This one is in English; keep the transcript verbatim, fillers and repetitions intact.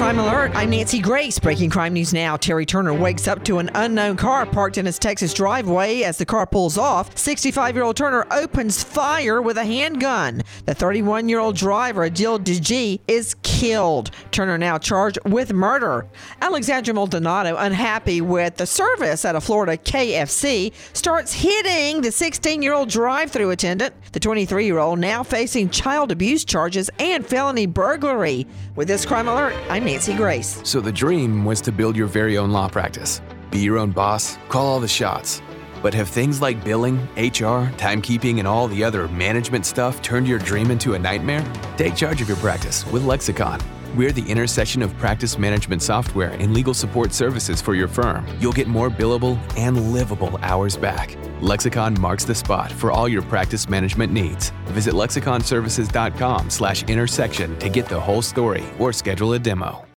Crime Alert. I'm Nancy Grace. Breaking crime news now. Terry Turner wakes up to an unknown car parked in his Texas driveway. As the car pulls off, sixty-five-year-old Turner opens fire with a handgun. The thirty-one-year-old driver, Adil DeGee, is killed. Turner now charged with murder. Alexandra Maldonado, unhappy with the service at a Florida K F C, starts hitting the sixteen-year-old drive-thru attendant. The twenty-three-year-old now facing child abuse charges and felony burglary. With this Crime Alert, I'm Nancy Grace. So the dream was to build your very own law practice. Be your own boss, call all the shots. But have things like billing, H R, timekeeping, and all the other management stuff turned your dream into a nightmare? Take charge of your practice with Lexicon. We're the intersection of practice management software and legal support services for your firm. You'll get more billable and livable hours back. Lexicon marks the spot for all your practice management needs. Visit lexiconservices.com slash intersection to get the whole story or schedule a demo.